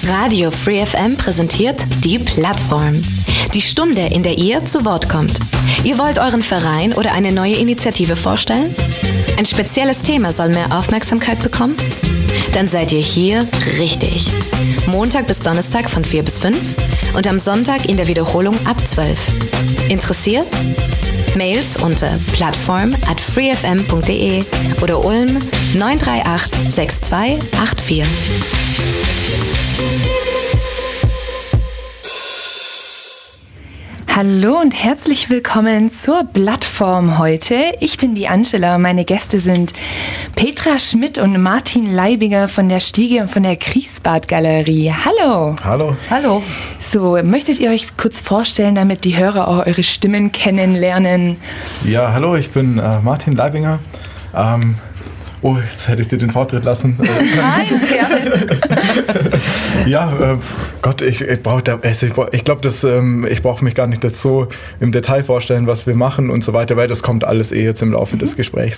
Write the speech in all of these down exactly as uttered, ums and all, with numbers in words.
Radio Free F M präsentiert die Plattform. Die Stunde, in der ihr zu Wort kommt. Ihr wollt euren Verein oder eine neue Initiative vorstellen? Ein spezielles Thema soll mehr Aufmerksamkeit bekommen? Dann seid ihr hier richtig. Montag bis Donnerstag von vier bis fünf und am Sonntag in der Wiederholung ab zwölf. Interessiert? Mails unter plattform at freefm punkt de oder Ulm neun drei acht sechs zwei acht vier. Hallo und herzlich willkommen zur Plattform heute. Ich bin die Angela. Meine Gäste sind Petra Schmidt und Martin Leibinger von der Stiege und von der Griesbad-Galerie. Hallo. Hallo. Hallo. So, möchtet ihr euch kurz vorstellen, damit die Hörer auch eure Stimmen kennenlernen? Ja, hallo, ich bin äh, Martin Leibinger. Ähm, oh, jetzt hätte ich dir den Vortritt lassen. Nein, gerne. Ja, äh, Gott, ich, ich brauche da, ich, ich glaube, das, ähm, ich brauche mich gar nicht das so im Detail vorstellen, was wir machen und so weiter, weil das kommt alles eh jetzt im Laufe mhm. des Gesprächs.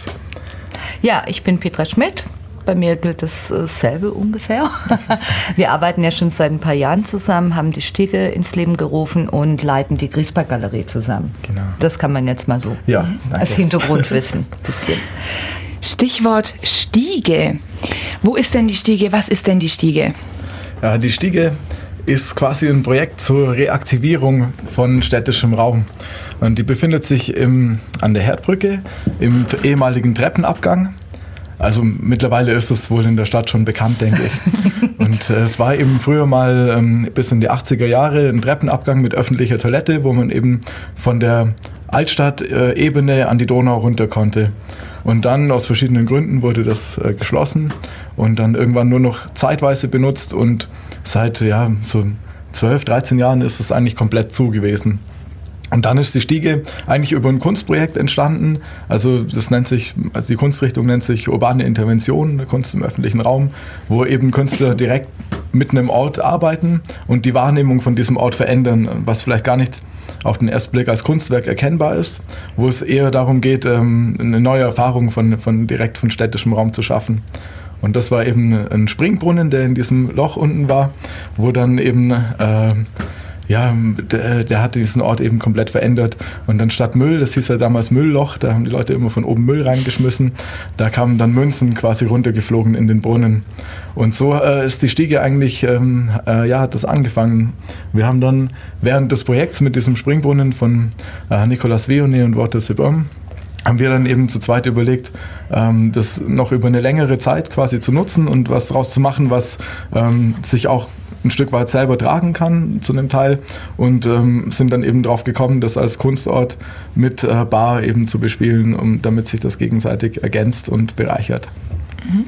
Ja, ich bin Petra Schmidt. Bei mir gilt dasselbe ungefähr. Wir arbeiten ja schon seit ein paar Jahren zusammen, haben die Stiege ins Leben gerufen und leiten die Griesbad-Galerie zusammen. Genau. Das kann man jetzt mal so ja, als Hintergrundwissen ein bisschen. Stichwort Stiege. Wo ist denn die Stiege? Was ist denn die Stiege? Ja, die Stiege ist quasi ein Projekt zur Reaktivierung von städtischem Raum. Und die befindet sich im, an der Herdbrücke im ehemaligen Treppenabgang. Also mittlerweile ist es wohl in der Stadt schon bekannt, denke ich. Und äh, es war eben früher mal ähm, bis in die achtziger Jahre ein Treppenabgang mit öffentlicher Toilette, wo man eben von der Altstadt-Ebene äh, an die Donau runter konnte. Und dann aus verschiedenen Gründen wurde das äh, geschlossen und dann irgendwann nur noch zeitweise benutzt und seit ja, so zwölf, dreizehn Jahren ist es eigentlich komplett zu gewesen. Und dann ist die Stiege eigentlich über ein Kunstprojekt entstanden. Also das nennt sich, also die Kunstrichtung nennt sich urbane Intervention, Kunst im öffentlichen Raum, wo eben Künstler direkt mit einem Ort arbeiten und die Wahrnehmung von diesem Ort verändern, was vielleicht gar nicht auf den ersten Blick als Kunstwerk erkennbar ist, wo es eher darum geht, eine neue Erfahrung von, von direkt von städtischem Raum zu schaffen. Und das war eben ein Springbrunnen, der in diesem Loch unten war, wo dann eben äh, Ja, der, der hat diesen Ort eben komplett verändert. Und dann statt Müll, das hieß ja damals Müllloch, da haben die Leute immer von oben Müll reingeschmissen, da kamen dann Münzen quasi runtergeflogen in den Brunnen. Und so äh, ist die Stiege eigentlich, ähm, äh, ja, hat das angefangen. Wir haben dann während des Projekts mit diesem Springbrunnen von äh, Nicolas Vionnet und Walter Sebum, haben wir dann eben zu zweit überlegt, ähm, das noch über eine längere Zeit quasi zu nutzen und was draus zu machen, was ähm, sich auch ein Stück weit selber tragen kann zu einem Teil und ähm, sind dann eben drauf gekommen, das als Kunstort mit äh, Bar eben zu bespielen, um, damit sich das gegenseitig ergänzt und bereichert. Mhm.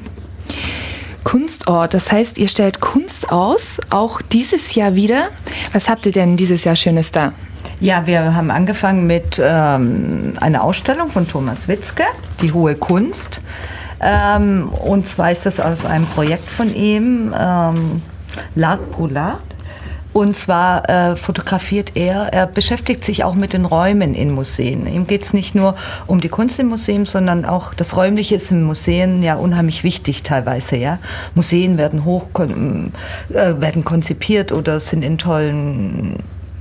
Kunstort, das heißt, ihr stellt Kunst aus, auch dieses Jahr wieder. Was habt ihr denn dieses Jahr Schönes da? Ja, wir haben angefangen mit ähm, einer Ausstellung von Thomas Witzke, die Hohe Kunst. Ähm, und zwar ist das aus einem Projekt von ihm, ähm, L'Art pour l'Art. Und zwar äh, fotografiert er, er beschäftigt sich auch mit den Räumen in Museen. Ihm geht es nicht nur um die Kunst im Museum, sondern auch das Räumliche ist in Museen ja unheimlich wichtig teilweise. Ja, Museen werden hoch kon- äh, werden konzipiert oder sind in tollen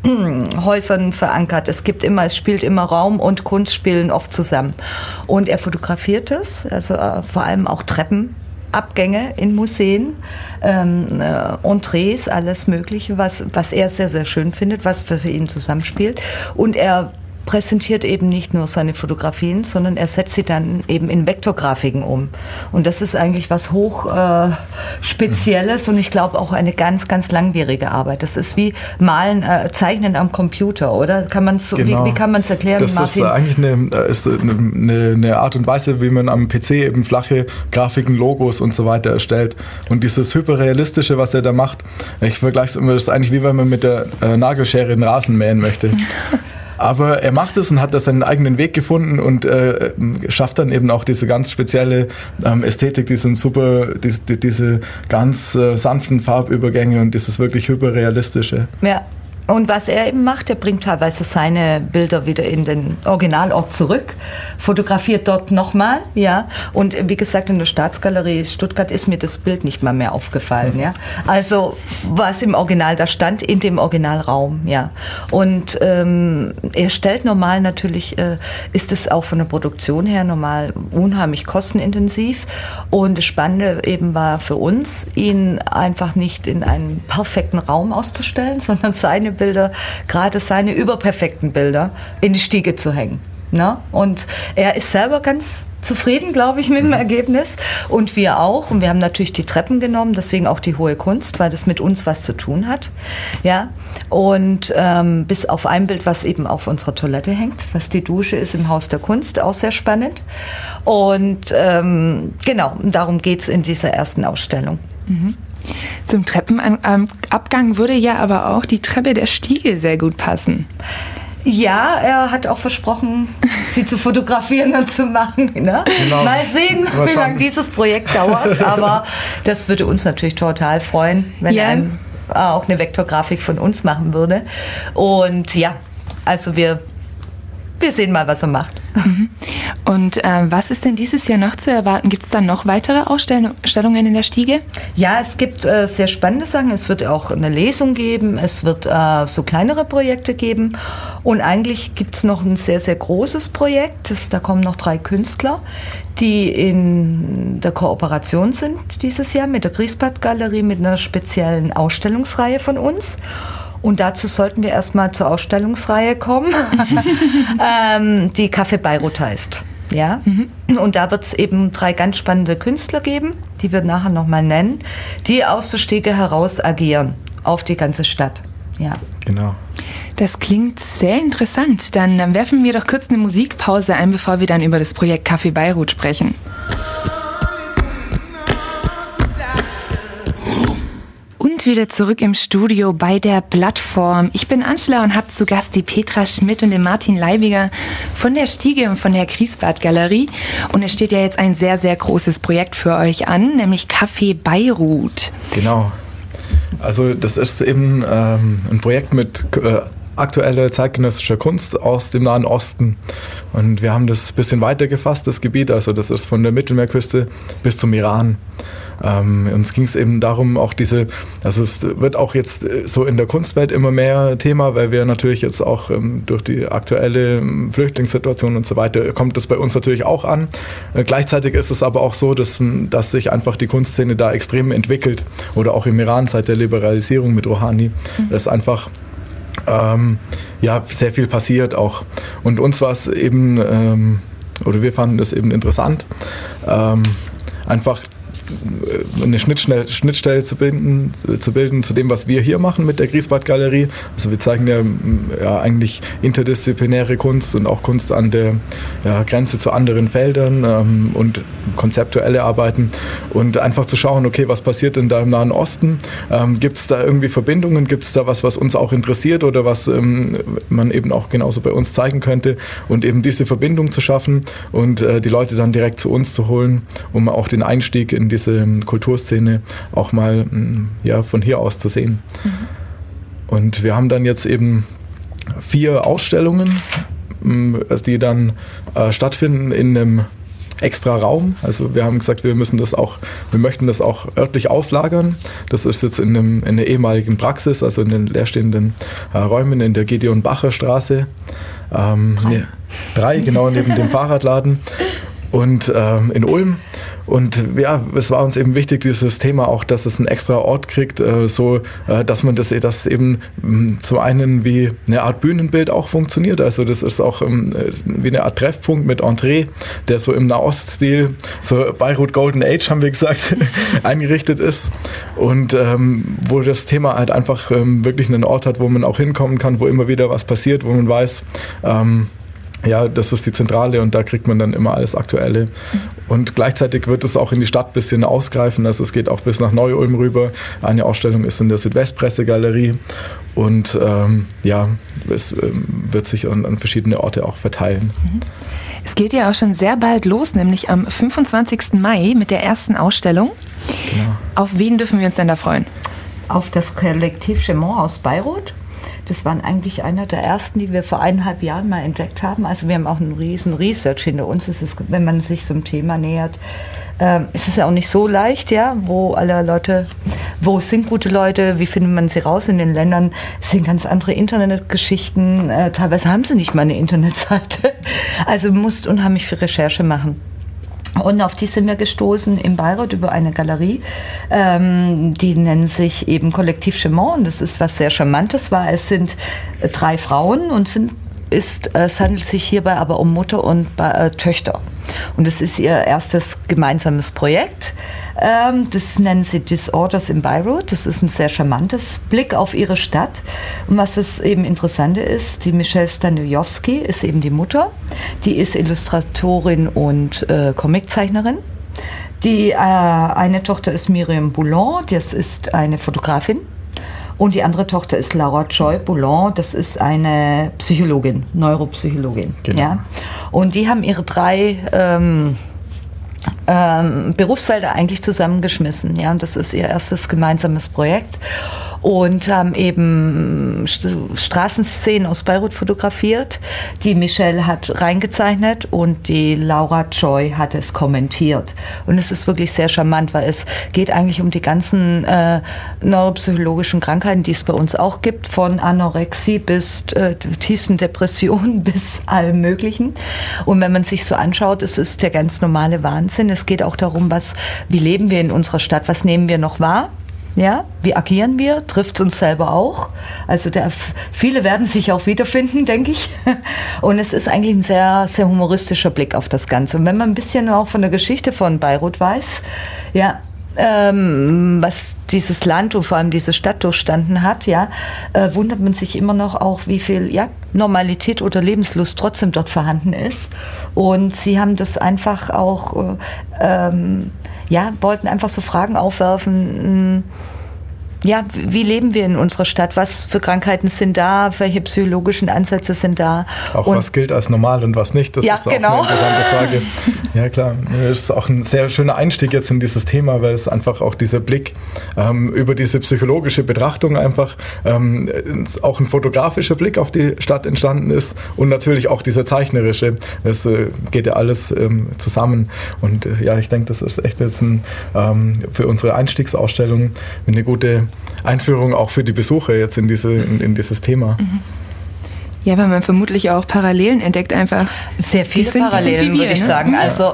Häusern verankert. Es gibt immer, es spielt immer Raum und Kunst spielen oft zusammen. Und er fotografiert es, also äh, vor allem auch Treppen. Abgänge in Museen, ähm, äh, Entrees, alles Mögliche, was, was er sehr, sehr schön findet, was für, für ihn zusammenspielt. Und er präsentiert eben nicht nur seine Fotografien, sondern er setzt sie dann eben in Vektorgrafiken um. Und das ist eigentlich was hoch äh, Spezielles und ich glaube auch eine ganz, ganz langwierige Arbeit. Das ist wie Malen, äh, Zeichnen am Computer, oder? Kann man's, genau. wie, wie kann man es erklären, das Martin? Das ist eigentlich eine, ist eine, eine Art und Weise, wie man am P C eben flache Grafiken, Logos und so weiter erstellt. Und dieses Hyperrealistische, was er da macht, ich vergleiche es immer, das ist eigentlich wie wenn man mit der äh, Nagelschere den Rasen mähen möchte. Aber er macht es und hat da seinen eigenen Weg gefunden und äh, schafft dann eben auch diese ganz spezielle ähm, Ästhetik, diesen super, die, die, diese ganz äh, sanften Farbübergänge und dieses wirklich hyperrealistische. Ja. Und was er eben macht, er bringt teilweise seine Bilder wieder in den Originalort zurück, fotografiert dort nochmal, ja. Und wie gesagt, in der Staatsgalerie Stuttgart ist mir das Bild nicht mal mehr aufgefallen, ja. Also was im Original da stand, in dem Originalraum, ja. Und ähm, er stellt normal natürlich, äh, ist es auch von der Produktion her normal unheimlich kostenintensiv. Und das Spannende eben war für uns, ihn einfach nicht in einen perfekten Raum auszustellen, sondern seine Bilder, gerade seine überperfekten Bilder, in die Stiege zu hängen. Ne? Und er ist selber ganz zufrieden, glaube ich, mit dem Ergebnis. Und wir auch. Und wir haben natürlich die Treppen genommen, deswegen auch die Hohe Kunst, weil das mit uns was zu tun hat. Ja? Und ähm, bis auf ein Bild, was eben auf unserer Toilette hängt, was die Dusche ist im Haus der Kunst, auch sehr spannend. Und ähm, genau, darum geht es in dieser ersten Ausstellung. Mhm. Zum Treppenabgang würde ja aber auch die Treppe der Stiege sehr gut passen. Ja, er hat auch versprochen, sie zu fotografieren und zu machen. Ne? Genau. Mal sehen, wie lange dieses Projekt dauert. Aber das würde uns natürlich total freuen, wenn ja. er ein, äh, auch eine Vektorgrafik von uns machen würde. Und ja, also wir... Wir sehen mal, was er macht. Und äh, was ist denn dieses Jahr noch zu erwarten? Gibt es da noch weitere Ausstellungen in der Stiege? Ja, es gibt äh, sehr spannende Sachen. Es wird auch eine Lesung geben. Es wird äh, so kleinere Projekte geben. Und eigentlich gibt es noch ein sehr, sehr großes Projekt. Das, da kommen noch drei Künstler, die in der Kooperation sind dieses Jahr mit der Griesbad-Galerie, mit einer speziellen Ausstellungsreihe von uns. Und dazu sollten wir erstmal zur Ausstellungsreihe kommen, ähm, die Café Beirut heißt. Ja? Mhm. Und da wird es eben drei ganz spannende Künstler geben, die wir nachher nochmal nennen, die aus der Stiege heraus agieren auf die ganze Stadt. Ja. Genau. Das klingt sehr interessant. Dann, dann werfen wir doch kurz eine Musikpause ein, bevor wir dann über das Projekt Café Beirut sprechen. Und wieder zurück im Studio bei der Plattform. Ich bin Angela und habe zu Gast die Petra Schmidt und den Martin Leibiger von der Stiege und von der Griesbad Galerie. Und es steht ja jetzt ein sehr, sehr großes Projekt für euch an, nämlich Café Beirut. Genau. Also das ist eben ähm, ein Projekt mit äh, aktueller zeitgenössischer Kunst aus dem Nahen Osten. Und wir haben das ein bisschen weiter gefasst, das Gebiet. Also das ist von der Mittelmeerküste bis zum Iran. Ähm, uns ging es eben darum, auch diese, also es wird auch jetzt so in der Kunstwelt immer mehr Thema, weil wir natürlich jetzt auch ähm, durch die aktuelle Flüchtlingssituation und so weiter, kommt das bei uns natürlich auch an. Äh, gleichzeitig ist es aber auch so, dass, dass sich einfach die Kunstszene da extrem entwickelt oder auch im Iran seit der Liberalisierung mit Rouhani, mhm. dass einfach ähm, ja, sehr viel passiert auch. Und uns war es eben, ähm, oder wir fanden das eben interessant, ähm, einfach eine Schnittstelle, Schnittstelle zu bilden, zu bilden zu dem, was wir hier machen mit der Griesbad Galerie. Also wir zeigen ja, ja eigentlich interdisziplinäre Kunst und auch Kunst an der ja, Grenze zu anderen Feldern ähm, und konzeptuelle Arbeiten und einfach zu schauen, okay, was passiert denn da im Nahen Osten? Ähm, gibt es da irgendwie Verbindungen? Gibt es da was, was uns auch interessiert oder was ähm, man eben auch genauso bei uns zeigen könnte und eben diese Verbindung zu schaffen und äh, die Leute dann direkt zu uns zu holen, um auch den Einstieg in diese Kulturszene auch mal ja, von hier aus zu sehen. Mhm. Und wir haben dann jetzt eben vier Ausstellungen, die dann äh, stattfinden in einem extra Raum. Also wir haben gesagt, wir müssen das auch, wir möchten das auch örtlich auslagern. Das ist jetzt in, einem, in einer ehemaligen Praxis, also in den leerstehenden äh, Räumen in der Gideon-Bacher-Straße. Ähm, drei. Ne, drei, genau, neben dem Fahrradladen. Und ähm, in Ulm. Und ja, es war uns eben wichtig, dieses Thema auch, dass es einen extra Ort kriegt, äh, so, äh, dass man das, das eben mh, zum einen wie eine Art Bühnenbild auch funktioniert. Also das ist auch ähm, wie eine Art Treffpunkt mit Entree, der so im Nahoststil, so Beirut Golden Age haben wir gesagt, eingerichtet ist. Und ähm, wo das Thema halt einfach ähm, wirklich einen Ort hat, wo man auch hinkommen kann, wo immer wieder was passiert, wo man weiß, ähm, ja, das ist die Zentrale und da kriegt man dann immer alles Aktuelle. Und gleichzeitig wird es auch in die Stadt ein bisschen ausgreifen. Also es geht auch bis nach Neu-Ulm rüber. Eine Ausstellung ist in der Südwestpressegalerie und ähm, ja, es ähm, wird sich an, an verschiedene Orte auch verteilen. Es geht ja auch schon sehr bald los, nämlich am fünfundzwanzigsten Mai mit der ersten Ausstellung. Genau. Auf wen dürfen wir uns denn da freuen? Auf das Kollektiv Chemont aus Beirut. Das waren eigentlich einer der ersten, die wir vor eineinhalb Jahren mal entdeckt haben. Also wir haben auch einen riesen Research hinter uns. Es ist, wenn man sich so einem Thema nähert, ähm, ist es ja auch nicht so leicht, ja, wo alle Leute, wo sind gute Leute, wie findet man sie raus in den Ländern? Es sind ganz andere Internetgeschichten. Äh, teilweise haben sie nicht mal eine Internetseite. Also du musst unheimlich viel Recherche machen. Und auf die sind wir gestoßen in Bayreuth über eine Galerie, ähm, die nennen sich eben Kollektiv Chaumont. Das ist was sehr Charmantes, weil es sind äh, drei Frauen und sind, ist, äh, es handelt sich hierbei aber um Mutter und äh, Töchter. Und es ist ihr erstes gemeinsames Projekt. Ähm, das nennen sie Disorders in Bayreuth. Das ist ein sehr charmantes Blick auf ihre Stadt. Und was das eben Interessante ist, die Michelle Stanojowski ist eben die Mutter. Die ist Illustratorin und äh, Comiczeichnerin. Die äh, eine Tochter ist Miriam Boulon, das ist eine Fotografin. Und die andere Tochter ist Laura Joy Boulon, das ist eine Psychologin, Neuropsychologin. Genau. Ja. Und die haben ihre drei ähm, ähm, Berufsfelder eigentlich zusammengeschmissen. Ja. Und das ist ihr erstes gemeinsames Projekt. Und haben eben Straßenszenen aus Bayreuth fotografiert. Die Michelle hat reingezeichnet und die Laura Joy hat es kommentiert. Und es ist wirklich sehr charmant, weil es geht eigentlich um die ganzen äh, neuropsychologischen Krankheiten, die es bei uns auch gibt, von Anorexie bis äh, tiefsten Depressionen bis allem Möglichen. Und wenn man sich so anschaut, es ist der ganz normale Wahnsinn. Es geht auch darum, was, wie leben wir in unserer Stadt, was nehmen wir noch wahr? Ja, wie agieren wir? Trifft uns selber auch? Also der, viele werden sich auch wiederfinden, denke ich. Und es ist eigentlich ein sehr, sehr humoristischer Blick auf das Ganze. Und wenn man ein bisschen auch von der Geschichte von Bayreuth weiß, ja, ähm, was dieses Land und vor allem diese Stadt durchstanden hat, ja, äh, wundert man sich immer noch auch, wie viel ja, Normalität oder Lebenslust trotzdem dort vorhanden ist. Und sie haben das einfach auch, äh, ähm, ja, wollten einfach so Fragen aufwerfen, ja, wie leben wir in unserer Stadt? Was für Krankheiten sind da? Welche psychologischen Ansätze sind da? Auch und was gilt als normal und was nicht? Das ja, ist auch genau. eine interessante Frage. Ja, klar. Das ist auch ein sehr schöner Einstieg jetzt in dieses Thema, weil es einfach auch dieser Blick ähm, über diese psychologische Betrachtung einfach ähm, auch ein fotografischer Blick auf die Stadt entstanden ist und natürlich auch dieser zeichnerische. Das äh, geht ja alles ähm, zusammen. Und äh, ja, ich denke, das ist echt jetzt ein, ähm, für unsere Einstiegsausstellung eine gute Einführung auch für die Besucher jetzt in, diese, in, in dieses Thema. Ja, weil man vermutlich auch Parallelen entdeckt einfach. Sehr viele Die sind- die sind wie Parallelen, wir, würde ich ne? sagen. Ja. Also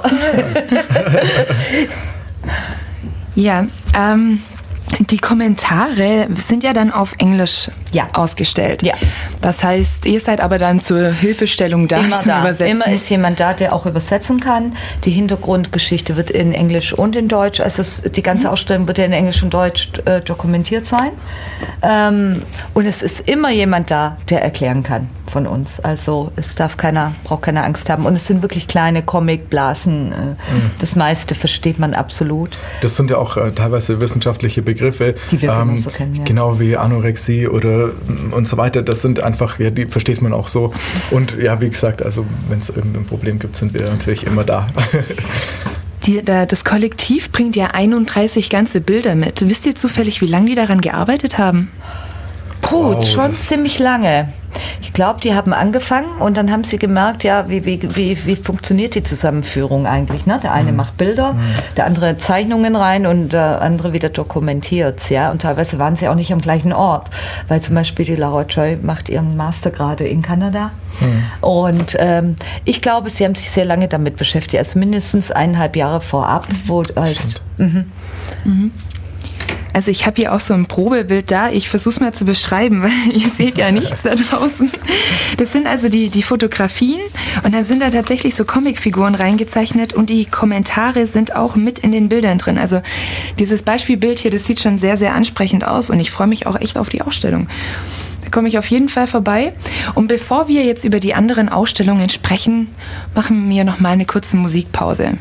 Ja, ähm, die Kommentare sind ja dann auf Englisch Ja. ausgestellt. Ja. Das heißt, ihr seid aber dann zur Hilfestellung da immer zum da. Übersetzen. Immer ist jemand da, der auch übersetzen kann. Die Hintergrundgeschichte wird in Englisch und in Deutsch, also es, die ganze Ausstellung wird ja in Englisch und Deutsch äh, dokumentiert sein. Ähm, und es ist immer jemand da, der erklären kann von uns. Also es darf keiner, braucht keine Angst haben. Und es sind wirklich kleine Comicblasen. Äh, mhm. Das meiste versteht man absolut. Das sind ja auch äh, teilweise wissenschaftliche Begriffe, Die wir ähm, genauso kennen, ja. genau wie Anorexie oder und so weiter. Das sind einfach, ja, die versteht man auch so. Und ja, wie gesagt, also wenn es irgendein Problem gibt, sind wir natürlich immer da. Die, da, das Kollektiv bringt ja einunddreißig ganze Bilder mit. Wisst ihr zufällig, wie lange die daran gearbeitet haben? Puh, Wow, schon das- ziemlich lange. Ich glaube, die haben angefangen und dann haben sie gemerkt, ja, wie, wie, wie, wie funktioniert die Zusammenführung eigentlich? Ne? Der eine Mhm. macht Bilder, der andere Zeichnungen rein und der andere wieder dokumentiert. Ja? Und teilweise waren sie auch nicht am gleichen Ort, weil zum Beispiel die Laura Joy macht ihren Master gerade in Kanada. Mhm. Und ähm, ich glaube, sie haben sich sehr lange damit beschäftigt, also mindestens eineinhalb Jahre vorab. Wo als, mhm. Also ich habe hier auch so ein Probebild da. Ich versuche es mal zu beschreiben, weil ihr seht ja nichts da draußen. Das sind also die, die Fotografien und dann sind da tatsächlich so Comicfiguren reingezeichnet und die Kommentare sind auch mit in den Bildern drin. Also dieses Beispielbild hier, das sieht schon sehr, sehr ansprechend aus und ich freue mich auch echt auf die Ausstellung. Da komme ich auf jeden Fall vorbei. Und bevor wir jetzt über die anderen Ausstellungen sprechen, machen wir noch mal eine kurze Musikpause.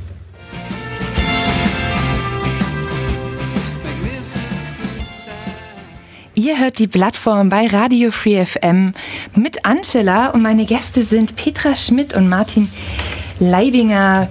Ihr hört die Plattform bei Radio Free F M mit Angela und meine Gäste sind Petra Schmidt und Martin Leibinger.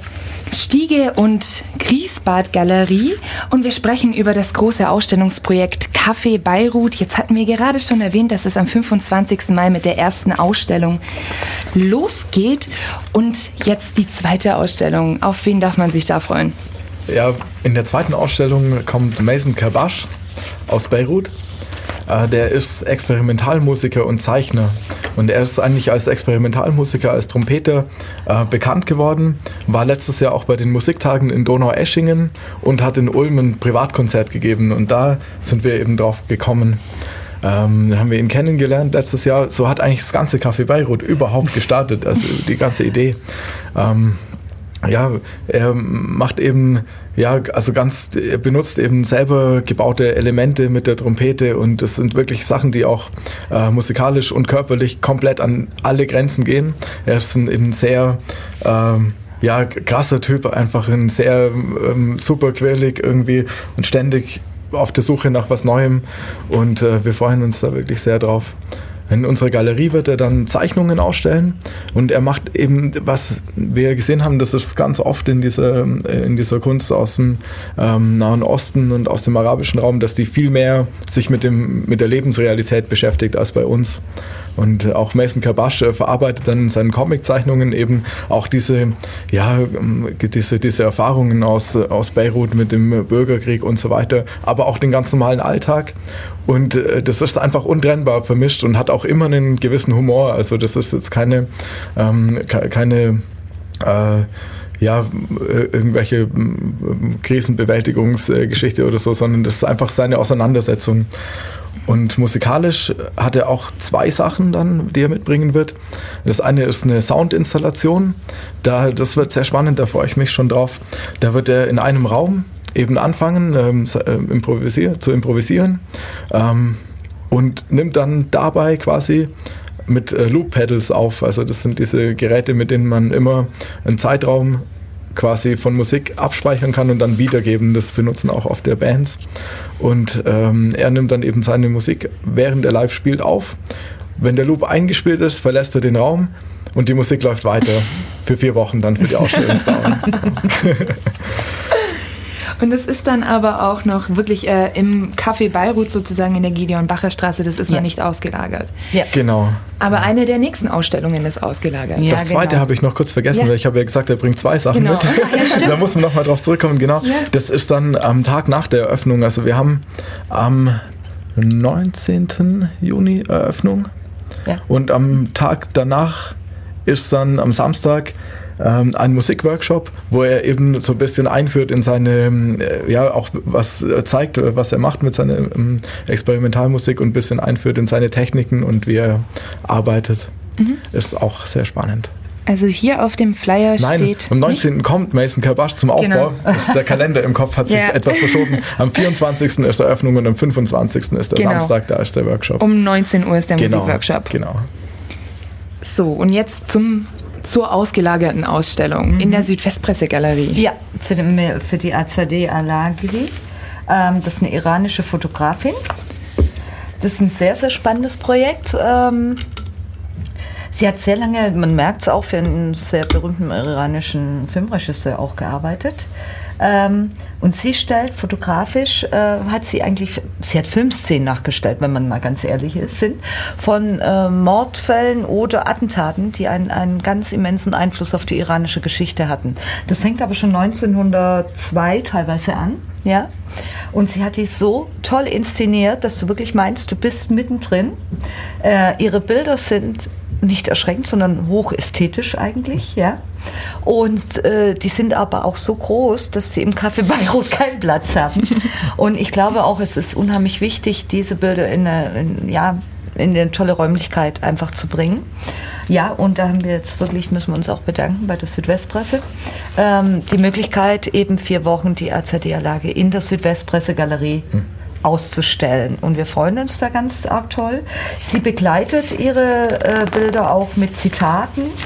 Stiege und Griesbad Galerie und wir sprechen über das große Ausstellungsprojekt Café Beirut. Jetzt hatten wir gerade schon erwähnt, dass es am fünfundzwanzigsten Mai mit der ersten Ausstellung losgeht und jetzt die zweite Ausstellung. Auf wen darf man sich da freuen? Ja, in der zweiten Ausstellung kommt Mason Kabash aus Beirut. Der ist Experimentalmusiker und Zeichner und er ist eigentlich als Experimentalmusiker, als Trompeter äh, bekannt geworden, war letztes Jahr auch bei den Musiktagen in Donaueschingen und hat in Ulm ein Privatkonzert gegeben und da sind wir eben drauf gekommen. Ähm, haben wir ihn kennengelernt letztes Jahr. So hat eigentlich das ganze Café Beirut überhaupt gestartet, also die ganze Idee. Ähm, Ja, er macht eben, ja, also ganz, er benutzt eben selber gebaute Elemente mit der Trompete und das sind wirklich Sachen, die auch äh, musikalisch und körperlich komplett an alle Grenzen gehen. Er ist ein eben sehr, ähm, ja, krasser Typ, einfach ein sehr ähm, super quirlig irgendwie und ständig auf der Suche nach was Neuem und äh, wir freuen uns da wirklich sehr drauf. In unserer Galerie wird er dann Zeichnungen ausstellen und er macht eben, was wir gesehen haben, das ist ganz oft in dieser, in dieser Kunst aus dem ähm, Nahen Osten und aus dem arabischen Raum, dass die viel mehr sich mit, dem, mit der Lebensrealität beschäftigt als bei uns. Und auch Mason Kabash verarbeitet dann in seinen Comiczeichnungen eben auch diese, ja, diese, diese Erfahrungen aus, aus Beirut mit dem Bürgerkrieg und so weiter, aber auch den ganz normalen Alltag. Und das ist einfach untrennbar vermischt und hat auch immer einen gewissen Humor. Also das ist jetzt keine, ähm, keine äh, ja, irgendwelche Krisenbewältigungsgeschichte oder so, sondern das ist einfach seine Auseinandersetzung. Und musikalisch hat er auch zwei Sachen dann, die er mitbringen wird. Das eine ist eine Soundinstallation. Da, das wird sehr spannend, da freue ich mich schon drauf. Da wird er in einem Raum eben anfangen ähm, improvisier, zu improvisieren ähm, und nimmt dann dabei quasi mit äh, Loop-Pedals auf. Also das sind diese Geräte, mit denen man immer einen Zeitraum quasi von Musik abspeichern kann und dann wiedergeben. Das benutzen auch oft der Bands. Und ähm, er nimmt dann eben seine Musik, während er live spielt, auf. Wenn der Loop eingespielt ist, verlässt er den Raum und die Musik läuft weiter. Für vier Wochen dann für die Ausstellungsdauer. Und es ist dann aber auch noch wirklich äh, im Café Beirut sozusagen in der Gideon-Bacher-Straße, das ist ja noch nicht ausgelagert. Ja. Genau. Aber eine der nächsten Ausstellungen ist ausgelagert. Ja, das zweite genau. habe ich noch kurz vergessen, ja. weil ich habe ja gesagt, er bringt zwei Sachen genau. mit. Ja, da muss man nochmal drauf zurückkommen. Genau. Ja. Das ist dann am Tag nach der Eröffnung. Also wir haben am neunzehnten Juni Eröffnung ja. und am Tag danach ist dann am Samstag ein Musikworkshop, wo er eben so ein bisschen einführt in seine, ja, auch was zeigt, was er macht mit seiner Experimentalmusik und ein bisschen einführt in seine Techniken und wie er arbeitet. Mhm. Ist auch sehr spannend. Also hier auf dem Flyer Nein, steht... am neunzehnten nicht? kommt Mason Kabash zum Aufbau. Genau. Das ist der Kalender im Kopf hat sich ja. etwas verschoben. Am vierundzwanzigsten ist Eröffnung und am fünfundzwanzigsten ist der genau. Samstag, da ist der Workshop. Um neunzehn Uhr ist der genau. Musikworkshop. Genau. So, und jetzt zum... zur ausgelagerten Ausstellung mhm. in der Südwestpresse-Galerie. Ja, für die, für die Azadeh Alagli. Ähm, das ist eine iranische Fotografin. Das ist ein sehr, sehr spannendes Projekt. Ähm, sie hat sehr lange, man merkt es auch, für einen sehr berühmten iranischen Filmregisseur auch gearbeitet. Ähm, und sie stellt fotografisch, äh, hat sie eigentlich, sie hat Filmszenen nachgestellt, wenn man mal ganz ehrlich ist, sind, von äh, Mordfällen oder Attentaten, die einen, einen ganz immensen Einfluss auf die iranische Geschichte hatten. Das fängt aber schon neunzehnhundertzwei teilweise an, ja. Und sie hat die so toll inszeniert, dass du wirklich meinst, du bist mittendrin. Äh, ihre Bilder sind nicht erschreckend, sondern hochästhetisch eigentlich, ja. Und äh, die sind aber auch so groß, dass die im Café Beirut keinen Platz haben. Und ich glaube auch, es ist unheimlich wichtig, diese Bilder in eine, in, ja, in eine tolle Räumlichkeit einfach zu bringen. Ja, und da haben wir jetzt wirklich, müssen wir uns auch bedanken bei der Südwestpresse, ähm, die Möglichkeit, eben vier Wochen die Azadeh-Alagli in der Südwestpresse-Galerie hm. auszustellen. Und wir freuen uns da ganz arg toll. Sie begleitet ihre äh, Bilder auch mit Zitaten.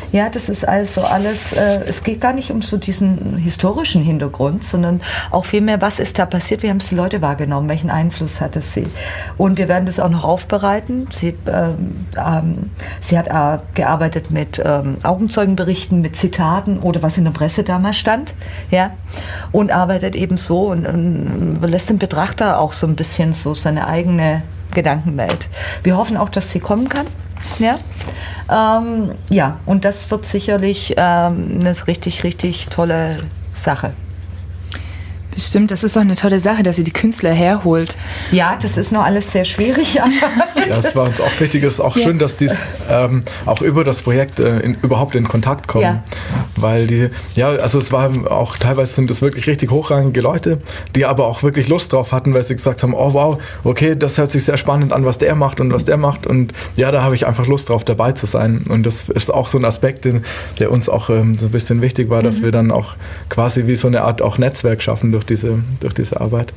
Ja, das ist also alles, äh, es geht gar nicht um so diesen historischen Hintergrund, sondern auch vielmehr, was ist da passiert, wie haben es die Leute wahrgenommen, welchen Einfluss hatte sie. Und wir werden das auch noch aufbereiten. Sie, ähm, ähm, sie hat äh, gearbeitet mit ähm, Augenzeugenberichten, mit Zitaten oder was in der Presse damals stand, ja, und arbeitet eben so und, und lässt den Betrachter auch so ein bisschen so seine eigene Gedankenwelt. Wir hoffen auch, dass sie kommen kann, ja. Ähm, ja, und das wird sicherlich ähm, eine richtig, richtig tolle Sache. Bestimmt, das ist auch eine tolle Sache, dass sie die Künstler herholt. Ja, das ist noch alles sehr schwierig. Ja, das war uns auch wichtig. Es ist auch ja. schön, dass die ähm, auch über das Projekt äh, in, überhaupt in Kontakt kommen. Ja. Weil die, ja, also es war auch, teilweise sind es wirklich richtig hochrangige Leute, die aber auch wirklich Lust drauf hatten, weil sie gesagt haben, oh wow, okay, das hört sich sehr spannend an, was der macht und was der macht. Und ja, da habe ich einfach Lust drauf, dabei zu sein. Und das ist auch so ein Aspekt, den, der uns auch ähm, so ein bisschen wichtig war, dass mhm. wir dann auch quasi wie so eine Art auch Netzwerk schaffen durch diese, durch diese Arbeit.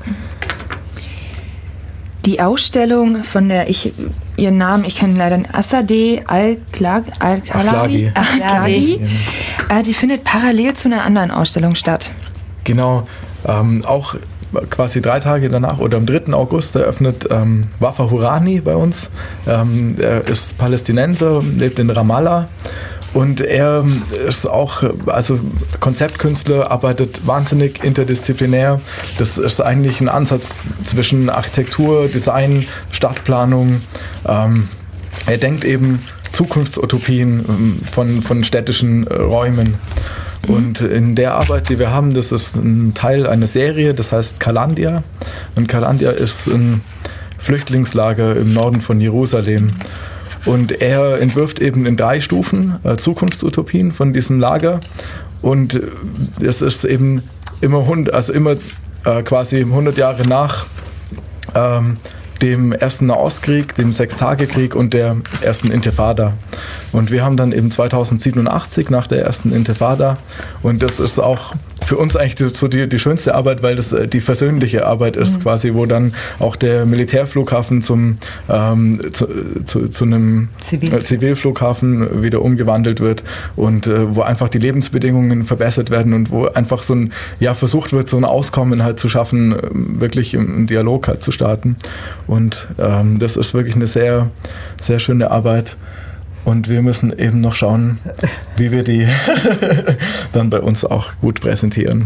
Die Ausstellung von der, ich, ihren Namen, ich kann leider nicht, Assadeh Al-Akhlaqi, Al Al äh, die findet parallel zu einer anderen Ausstellung statt. Genau, ähm, auch quasi drei Tage danach oder am dritten August eröffnet ähm, Wafa Hourani bei uns. Ähm, er ist Palästinenser, lebt in Ramallah. Und er ist auch, also Konzeptkünstler, arbeitet wahnsinnig interdisziplinär. Das ist eigentlich ein Ansatz zwischen Architektur, Design, Stadtplanung. Ähm, er denkt eben Zukunftsutopien von, von städtischen Räumen. Und in der Arbeit, die wir haben, das ist ein Teil einer Serie, das heißt Kalandia. Und Kalandia ist ein Flüchtlingslager im Norden von Jerusalem. Und er entwirft eben in drei Stufen äh, Zukunftsutopien von diesem Lager. Und es ist eben immer, hund, also immer äh, quasi hundert Jahre nach ähm, dem ersten Nahostkrieg, dem Sechstagekrieg und der ersten Intifada. Und wir haben dann eben zweitausendsiebenundachtzig nach der ersten Intifada. Und das ist auch für uns eigentlich so die, die schönste Arbeit, weil das die versöhnliche Arbeit ist, mhm. quasi, wo dann auch der Militärflughafen zum ähm, zu, zu, zu einem Zivil. äh, Zivilflughafen wieder umgewandelt wird und äh, wo einfach die Lebensbedingungen verbessert werden und wo einfach so ein, ja, versucht wird, so ein Auskommen halt zu schaffen, wirklich im, im Dialog halt zu starten. Und ähm, das ist wirklich eine sehr, sehr schöne Arbeit. Und wir müssen eben noch schauen, wie wir die dann bei uns auch gut präsentieren.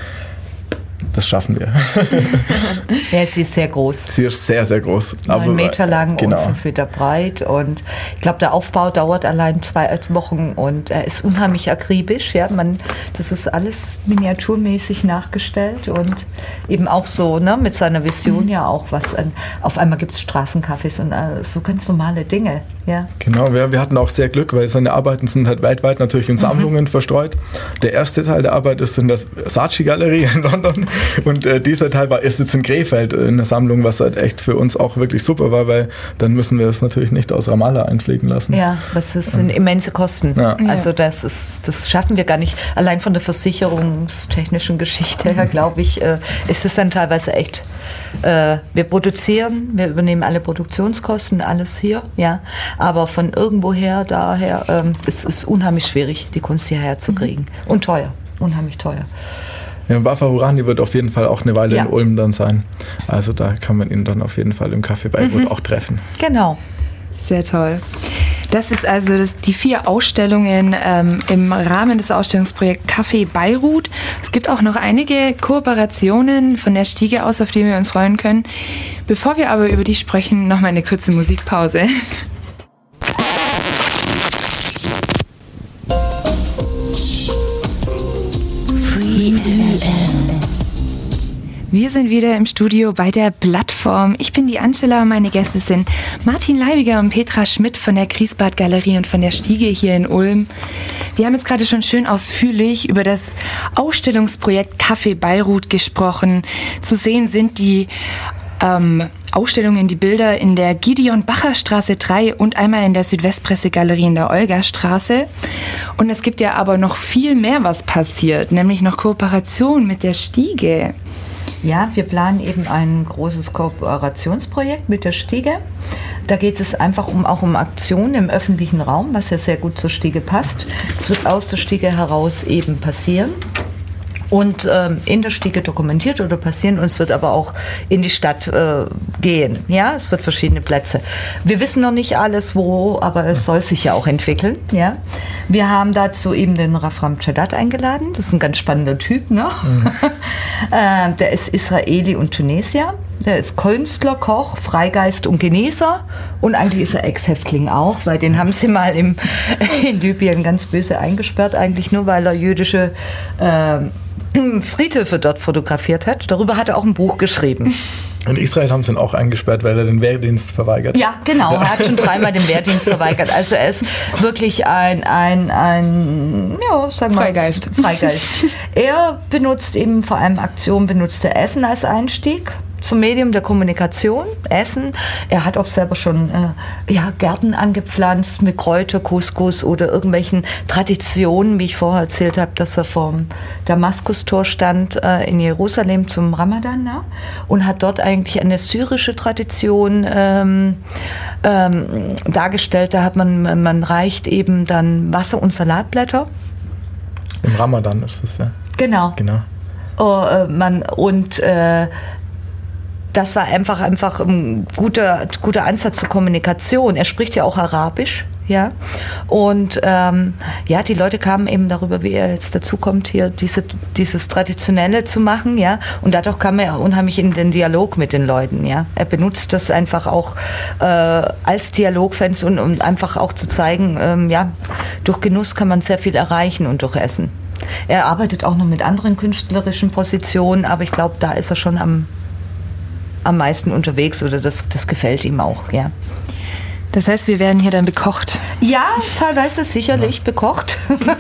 Das schaffen wir. Ja, sie ist sehr groß. Sie ist sehr, sehr groß. Neun Meter lang genau. und fünf Meter breit. Und ich glaube, der Aufbau dauert allein zwei Wochen und er ist unheimlich akribisch. Ja, man, das ist alles miniaturmäßig nachgestellt und eben auch so, ne, mit seiner Vision mhm. ja auch was. An, auf einmal gibt es Straßencafés und äh, so ganz normale Dinge. Ja. Genau, wir, wir hatten auch sehr Glück, weil seine Arbeiten sind halt weltweit natürlich in Sammlungen mhm. verstreut. Der erste Teil der Arbeit ist in der Saatchi-Galerie in London. Und äh, dieser Teil war ist jetzt in Krefeld in der Sammlung, was halt echt für uns auch wirklich super war, weil dann müssen wir es natürlich nicht aus Ramallah einfliegen lassen. Ja, das sind ähm, immense Kosten. Ja. Also das ist, das schaffen wir gar nicht. Allein von der versicherungstechnischen Geschichte her, glaube ich, äh, ist es dann teilweise echt. Äh, wir produzieren, wir übernehmen alle Produktionskosten, alles hier, ja. Aber von irgendwoher daher, ähm, es ist unheimlich schwierig, die Kunst hierher zu kriegen. Mhm. Und teuer, unheimlich teuer. Ja, Wafa Hourani wird auf jeden Fall auch eine Weile ja. in Ulm dann sein. Also da kann man ihn dann auf jeden Fall im Café Beirut mhm. auch treffen. Genau. Sehr toll. Das ist also das, die vier Ausstellungen ähm, im Rahmen des Ausstellungsprojekts Café Beirut. Es gibt auch noch einige Kooperationen von der Stiege aus, auf die wir uns freuen können. Bevor wir aber über die sprechen, noch mal eine kurze Musikpause. Wir sind wieder im Studio bei der Plattform. Ich bin die Angela und meine Gäste sind Martin Leibiger und Petra Schmidt von der Griesbad Galerie und von der Stiege hier in Ulm. Wir haben jetzt gerade schon schön ausführlich über das Ausstellungsprojekt Café Beirut gesprochen. Zu sehen sind die ähm, Ausstellungen, die Bilder in der Gideon-Bacher-Straße drei und einmal in der Südwestpresse-Galerie in der Olga-Straße. Und es gibt ja aber noch viel mehr, was passiert, nämlich noch Kooperation mit der Stiege. Ja, wir planen eben ein großes Kooperationsprojekt mit der Stiege. Da geht es einfach um, auch um Aktionen im öffentlichen Raum, was ja sehr gut zur Stiege passt. Es wird aus der Stiege heraus eben passieren und ähm, in der Stiege dokumentiert oder passieren, und es wird aber auch in die Stadt äh, gehen. Ja, es wird verschiedene Plätze. Wir wissen noch nicht alles, wo, aber es soll sich ja auch entwickeln. Ja, wir haben dazu eben den Rafram Chadat eingeladen. Das ist ein ganz spannender Typ, ne? Mhm. äh, der ist Israeli und Tunesier. Der ist Künstler, Koch, Freigeist und Genießer, und eigentlich ist er Ex-Häftling auch, weil den haben sie mal im, in Libyen ganz böse eingesperrt, eigentlich nur, weil er jüdische äh, Friedhöfe dort fotografiert hat. Darüber hat er auch ein Buch geschrieben. In Israel haben sie ihn auch eingesperrt, weil er den Wehrdienst verweigert. Ja, genau. Er hat schon dreimal den Wehrdienst verweigert. Also er ist wirklich ein, ein, ein ja, sagen wir Freigeist. Freigeist. Er benutzt eben vor allem Aktionen, benutzt er Essen als Einstieg zum Medium der Kommunikation, Essen. Er hat auch selber schon äh, ja, Gärten angepflanzt mit Kräuter, Couscous oder irgendwelchen Traditionen, wie ich vorher erzählt habe, dass er vorm Damaskustor stand äh, in Jerusalem zum Ramadan, ne? Und hat dort eigentlich eine syrische Tradition ähm, ähm, dargestellt. Da hat man, man reicht eben dann Wasser und Salatblätter. Im Ramadan ist es ja. Genau. Genau. Oh, äh, man, und äh, das war einfach, einfach ein guter, guter Ansatz zur Kommunikation. Er spricht ja auch Arabisch, ja. Und ähm, ja, die Leute kamen eben darüber, wie er jetzt dazu kommt, hier diese, dieses Traditionelle zu machen, ja. Und dadurch kam er unheimlich in den Dialog mit den Leuten, ja. Er benutzt das einfach auch äh, als Dialogfans und um einfach auch zu zeigen, ähm, ja, durch Genuss kann man sehr viel erreichen und durch Essen. Er arbeitet auch noch mit anderen künstlerischen Positionen, aber ich glaube, da ist er schon am am meisten unterwegs, oder das, das gefällt ihm auch, ja. Das heißt, wir werden hier dann bekocht? Ja, teilweise sicherlich bekocht.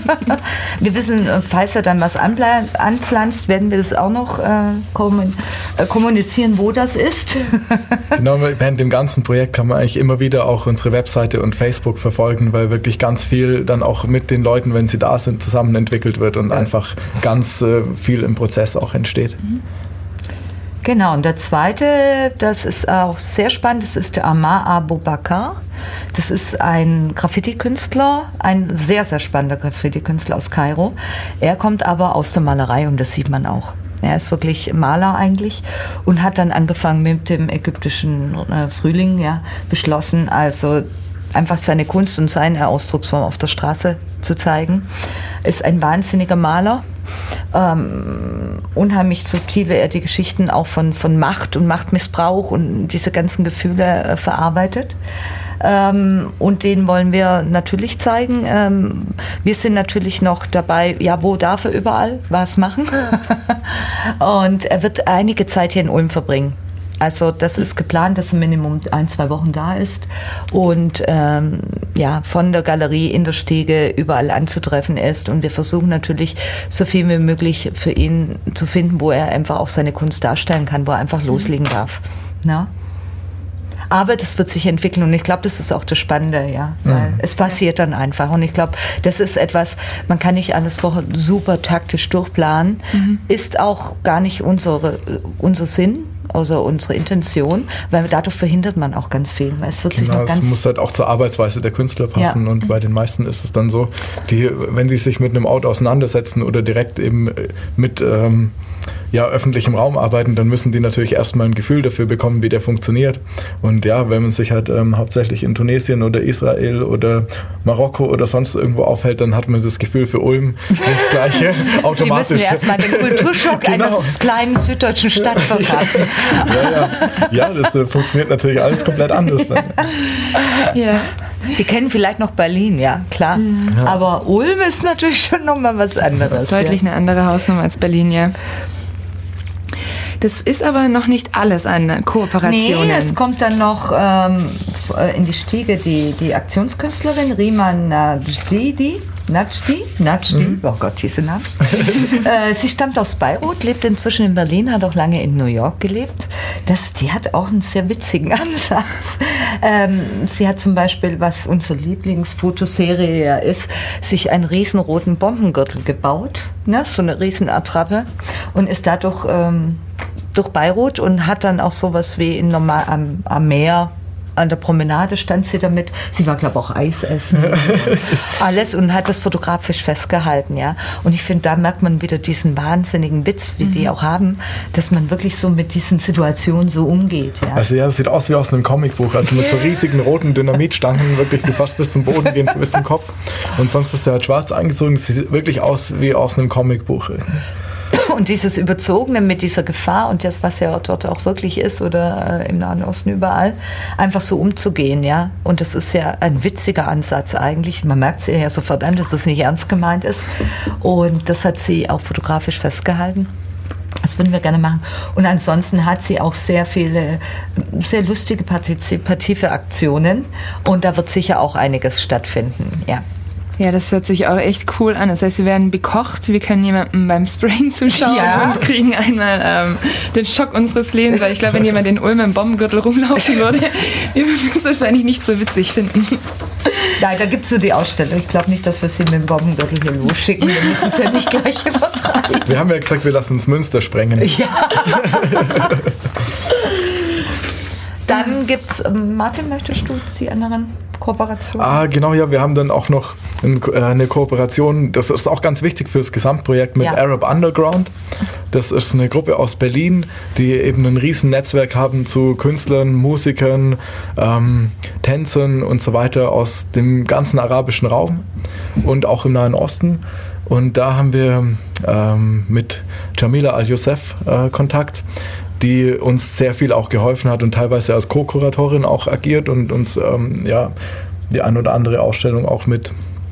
Wir wissen, falls er dann was anpflanzt, werden wir das auch noch äh, kommunizieren, wo das ist. Genau, während dem ganzen Projekt kann man eigentlich immer wieder auch unsere Webseite und Facebook verfolgen, weil wirklich ganz viel dann auch mit den Leuten, wenn sie da sind, zusammen entwickelt wird und ja. einfach ganz äh, viel im Prozess auch entsteht. Mhm. Genau, und der zweite, das ist auch sehr spannend, das ist der Amar Abubakar. Das ist ein Graffiti-Künstler, ein sehr, sehr spannender Graffiti-Künstler aus Kairo. Er kommt aber aus der Malerei, und das sieht man auch. Er ist wirklich Maler eigentlich und hat dann angefangen mit dem ägyptischen äh, Frühling, ja, beschlossen, also einfach seine Kunst und seine Ausdrucksform auf der Straße zu zeigen. Ist ein wahnsinniger Maler. Ähm, unheimlich subtil, wie er die Geschichten auch von, von Macht und Machtmissbrauch und diese ganzen Gefühle äh, verarbeitet. Ähm, und den wollen wir natürlich zeigen. Ähm, wir sind natürlich noch dabei, ja, wo darf er überall was machen? Und er wird einige Zeit hier in Ulm verbringen. Also das ist geplant, dass er Minimum ein, zwei Wochen da ist und ähm, ja, von der Galerie in der Stiege überall anzutreffen ist. Und wir versuchen natürlich, so viel wie möglich für ihn zu finden, wo er einfach auch seine Kunst darstellen kann, wo er einfach loslegen darf. Na? Aber das wird sich entwickeln, und ich glaube, das ist auch das Spannende, ja. Weil mhm. es passiert dann einfach, und ich glaube, das ist etwas, man kann nicht alles vorher super taktisch durchplanen, mhm. ist auch gar nicht unsere, unser Sinn, also unsere Intention, weil dadurch verhindert man auch ganz viel. Weil es wird genau, sich noch ganz es muss halt auch zur Arbeitsweise der Künstler passen, ja. Und bei den meisten ist es dann so, die, wenn sie sich mit einem Ort auseinandersetzen oder direkt eben mit ähm, ja, öffentlichem Raum arbeiten, dann müssen die natürlich erstmal ein Gefühl dafür bekommen, wie der funktioniert. Und ja, wenn man sich halt ähm, hauptsächlich in Tunesien oder Israel oder Marokko oder sonst irgendwo aufhält, dann hat man das Gefühl für Ulm nicht gleich automatisch. Die müssen erstmal den Kulturschock genau. eines kleinen süddeutschen Stadt verkraften. Ja, ja. ja, das äh, funktioniert natürlich alles komplett anders dann. Ja. Die kennen vielleicht noch Berlin, ja, klar. Ja. Aber Ulm ist natürlich schon nochmal was anderes. Deutlich ja. eine andere Hausnummer als Berlin, ja. Das ist aber noch nicht alles an Kooperationen. Nee, es kommt dann noch ähm, in die Stiege die, die Aktionskünstlerin Rima Najdidi. Najdi, Najdi, mhm. oh Gott, diese Namen. äh, sie stammt aus Beirut, lebt inzwischen in Berlin, hat auch lange in New York gelebt. Das, die hat auch einen sehr witzigen Ansatz. Ähm, sie hat zum Beispiel, was unsere Lieblingsfotoserie ja ist, sich einen riesenroten Bombengürtel gebaut, ne, so eine Riesenattrappe, und ist dadurch ähm, durch Beirut und hat dann auch sowas wie in normal, am, am Meer, an der Promenade stand sie damit. Sie war, glaube ich, auch Eis essen. Alles und hat das fotografisch festgehalten, ja. Und ich finde, da merkt man wieder diesen wahnsinnigen Witz, wie mhm. die auch haben, dass man wirklich so mit diesen Situationen so umgeht, ja. Also ja, das sieht aus wie aus einem Comicbuch, also mit so riesigen roten Dynamitstangen, wirklich die fast bis zum Boden gehen, bis zum Kopf. Und sonst ist er halt schwarz eingezogen, das sieht wirklich aus wie aus einem Comicbuch. Und dieses Überzogene mit dieser Gefahr und das, was ja dort auch wirklich ist oder äh, im Nahen Osten überall, einfach so umzugehen, ja. Und das ist ja ein witziger Ansatz eigentlich. Man merkt es ihr ja sofort an, dass das nicht ernst gemeint ist. Und das hat sie auch fotografisch festgehalten. Das würden wir gerne machen. Und ansonsten hat sie auch sehr viele, sehr lustige partizipative Aktionen. Und da wird sicher auch einiges stattfinden, ja. Ja, das hört sich auch echt cool an. Das heißt, wir werden bekocht, wir können jemandem beim Sprayen zuschauen ja. und kriegen einmal ähm, den Schock unseres Lebens, weil ich glaube, wenn jemand in Ulm im Bombengürtel rumlaufen würde, wir würden es wahrscheinlich nicht so witzig finden. Nein, da gibt es so die Ausstellung. Ich glaube nicht, dass wir sie mit dem Bombengürtel hier losschicken. Wir müssen es ja nicht gleich übertreiben. Wir haben ja gesagt, wir lassen uns Münster sprengen. Ja. Dann gibt es, Martin, möchtest du die anderen Kooperationen? Ah, genau, ja, wir haben dann auch noch eine Kooperation, das ist auch ganz wichtig für das Gesamtprojekt mit ja. Arab Underground. Das ist eine Gruppe aus Berlin, die eben ein riesen Netzwerk haben zu Künstlern, Musikern, ähm, Tänzern und so weiter aus dem ganzen arabischen Raum und auch im Nahen Osten. Und da haben wir ähm, mit Jamila Al-Youssef äh, Kontakt, die uns sehr viel auch geholfen hat und teilweise als Co-Kuratorin auch agiert und uns ähm, ja, die ein oder andere Ausstellung auch mit,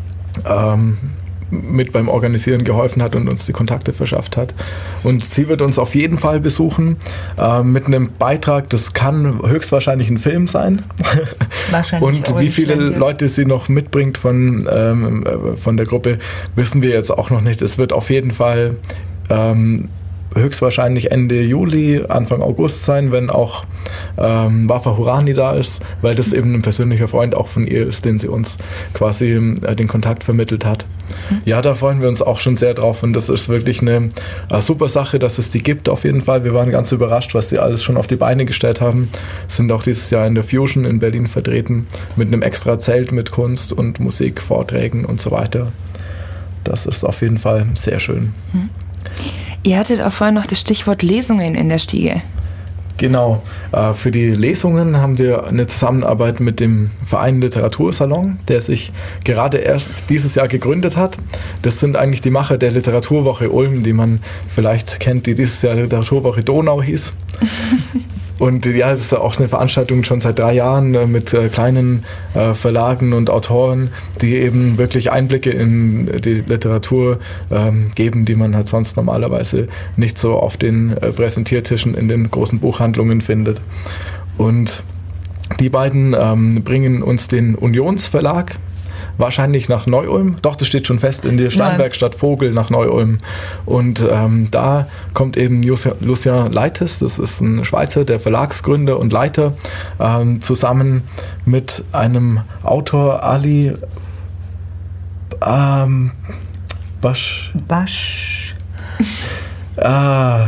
ähm, mit beim Organisieren geholfen hat und uns die Kontakte verschafft hat. Und sie wird uns auf jeden Fall besuchen äh, mit einem Beitrag, das kann höchstwahrscheinlich ein Film sein. Wahrscheinlich. Und wie viele Leute sie noch mitbringt von, ähm, von der Gruppe, wissen wir jetzt auch noch nicht. Es wird auf jeden Fall ähm, höchstwahrscheinlich Ende Juli, Anfang August sein, wenn auch ähm, Wafa Hurani da ist, weil das eben ein persönlicher Freund auch von ihr ist, den sie uns quasi äh, den Kontakt vermittelt hat. Mhm. Ja, da freuen wir uns auch schon sehr drauf und das ist wirklich eine äh, super Sache, dass es die gibt auf jeden Fall. Wir waren ganz überrascht, was sie alles schon auf die Beine gestellt haben. Sind auch dieses Jahr in der Fusion in Berlin vertreten mit einem extra Zelt mit Kunst und Musik, Vorträgen und so weiter. Das ist auf jeden Fall sehr schön. Mhm. Ihr hattet auch vorhin noch das Stichwort Lesungen in der Stiege. Genau. Für die Lesungen haben wir eine Zusammenarbeit mit dem Verein Literatursalon, der sich gerade erst dieses Jahr gegründet hat. Das sind eigentlich die Macher der Literaturwoche Ulm, die man vielleicht kennt, die dieses Jahr Literaturwoche Donau hieß. Und ja, es ist auch eine Veranstaltung schon seit drei Jahren äh, mit äh, kleinen äh, Verlagen und Autoren, die eben wirklich Einblicke in die Literatur ähm, geben, die man halt sonst normalerweise nicht so auf den äh, Präsentiertischen in den großen Buchhandlungen findet. Und die beiden ähm, bringen uns den Unionsverlag wahrscheinlich nach Neu-Ulm. Doch, das steht schon fest, in die Steinwerkstatt Vogel nach Neu-Ulm. Und ähm, da kommt eben Lucien Leites, das ist ein Schweizer, der Verlagsgründer und Leiter, ähm, zusammen mit einem Autor, Ali ähm, Basch. Basch. Ah.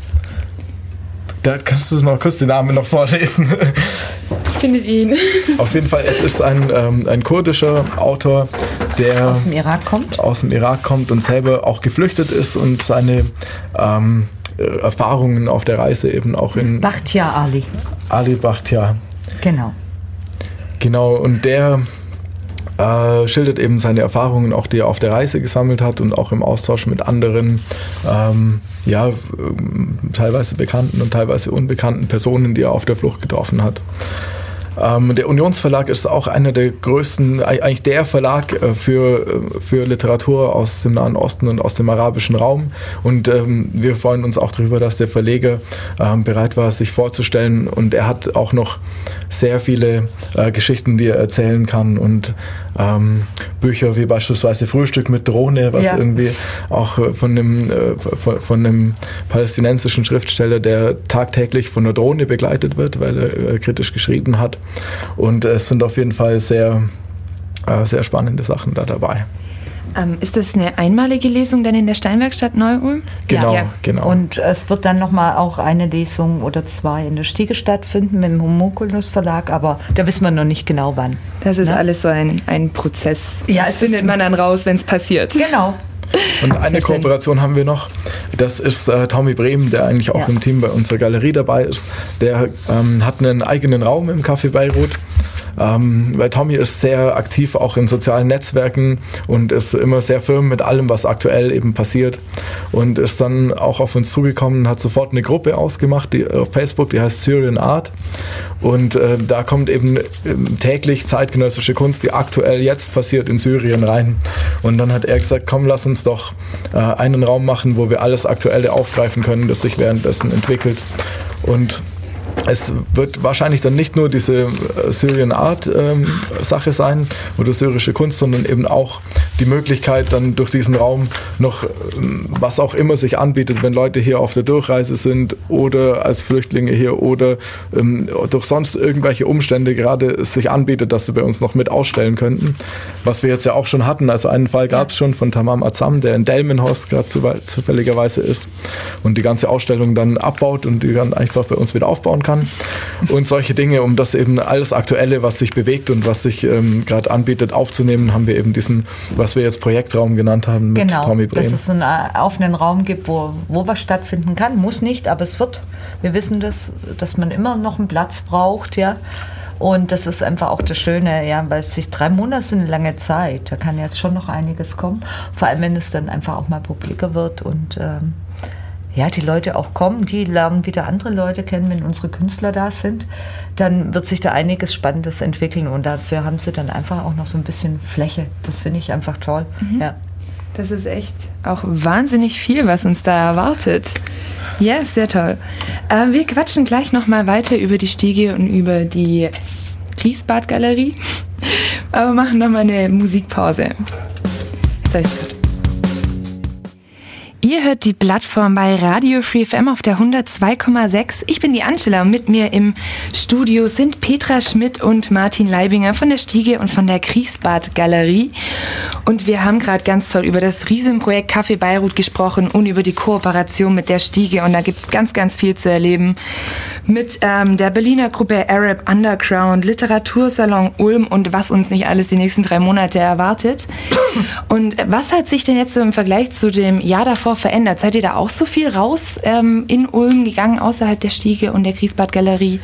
Da kannst du mal kurz den Namen noch vorlesen. Findet ihn. Auf jeden Fall, es ist ein, ähm, ein kurdischer Autor, der aus dem Irak kommt. aus dem Irak kommt und selber auch geflüchtet ist und seine ähm, Erfahrungen auf der Reise eben auch in... Bakhtiar Ali. Ali Bakhtiar. Genau. Genau, und der äh, schildert eben seine Erfahrungen, auch die er auf der Reise gesammelt hat und auch im Austausch mit anderen ähm, ja, teilweise bekannten und teilweise unbekannten Personen, die er auf der Flucht getroffen hat. Ähm, der Unionsverlag ist auch einer der größten, eigentlich der Verlag äh, für, für Literatur aus dem Nahen Osten und aus dem arabischen Raum. Und ähm, wir freuen uns auch darüber, dass der Verleger ähm, bereit war, sich vorzustellen. Und er hat auch noch sehr viele äh, Geschichten, die er erzählen kann und ähm, Bücher wie beispielsweise Frühstück mit Drohne, was ja. irgendwie auch äh, von einem äh, von, von einem palästinensischen Schriftsteller, der tagtäglich von einer Drohne begleitet wird, weil er äh, kritisch geschrieben hat. Und es sind auf jeden Fall sehr, äh, sehr spannende Sachen da dabei. Ähm, ist das eine einmalige Lesung dann in der Steinwerkstatt Neu-Ulm? Genau, ja. genau. Und es wird dann nochmal auch eine Lesung oder zwei in der Stiege stattfinden mit dem Homunculus Verlag, aber da wissen wir noch nicht genau wann. Das ist ne? alles so ein, ein Prozess. Ja, das es findet ist- man dann raus, wenn es passiert. Genau. Und eine Kooperation haben wir noch, das ist äh, Tommy Brehm, der eigentlich auch Ja. im Team bei unserer Galerie dabei ist. Der ähm, hat einen eigenen Raum im Café Beirut. Ähm, weil Tommy ist sehr aktiv auch in sozialen Netzwerken und ist immer sehr firm mit allem, was aktuell eben passiert. Und ist dann auch auf uns zugekommen und hat sofort eine Gruppe ausgemacht, die auf Facebook, die heißt Syrian Art. Und äh, da kommt eben ähm, täglich zeitgenössische Kunst, die aktuell jetzt passiert in Syrien rein. Und dann hat er gesagt, komm, lass uns doch äh, einen Raum machen, wo wir alles Aktuelle aufgreifen können, das sich währenddessen entwickelt. Und es wird wahrscheinlich dann nicht nur diese äh, Syrian Art ähm, Sache sein oder syrische Kunst, sondern eben auch die Möglichkeit, dann durch diesen Raum noch ähm, was auch immer sich anbietet, wenn Leute hier auf der Durchreise sind oder als Flüchtlinge hier oder ähm, durch sonst irgendwelche Umstände gerade es sich anbietet, dass sie bei uns noch mit ausstellen könnten. Was wir jetzt ja auch schon hatten, also einen Fall gab es schon von Tamam Azam, der in Delmenhorst gerade zufälligerweise ist und die ganze Ausstellung dann abbaut und die dann einfach bei uns wieder aufbauen kann. Und solche Dinge, um das eben alles Aktuelle, was sich bewegt und was sich ähm, gerade anbietet, aufzunehmen, haben wir eben diesen, was wir jetzt Projektraum genannt haben, mit Genau, Tommy Brehm. dass es so einen offenen Raum gibt, wo, wo was stattfinden kann. Muss nicht, aber es wird. Wir wissen das, dass man immer noch einen Platz braucht, ja. Und das ist einfach auch das Schöne, ja, weil es sich drei Monate sind eine lange Zeit. Da kann jetzt schon noch einiges kommen. Vor allem, wenn es dann einfach auch mal publiker wird und ähm, ja, die Leute auch kommen, die lernen wieder andere Leute kennen, wenn unsere Künstler da sind, dann wird sich da einiges Spannendes entwickeln und dafür haben sie dann einfach auch noch so ein bisschen Fläche. Das finde ich einfach toll. Mhm. Ja. Das ist echt auch wahnsinnig viel, was uns da erwartet. Ja, sehr toll. Äh, wir quatschen gleich nochmal weiter über die Stiege und über die Griesbad-Galerie, aber machen nochmal eine Musikpause. Jetzt hab ich's grad. Ihr hört die Plattform bei Radio Free F M auf der hundertzwei Komma sechs. Ich bin die Angela und mit mir im Studio sind Petra Schmidt und Martin Leibinger von der Stiege und von der Griesbad Galerie. Und wir haben gerade ganz toll über das Riesenprojekt Café Beirut gesprochen und über die Kooperation mit der Stiege. Und da gibt's ganz, ganz viel zu erleben mit ähm, der Berliner Gruppe Arab Underground, Literatursalon Ulm und was uns nicht alles die nächsten drei Monate erwartet. Und was hat sich denn jetzt so im Vergleich zu dem Jahr davor verändert? Seid ihr da auch so viel raus ähm, in Ulm gegangen, außerhalb der Stiege und der Griesbad Galerie?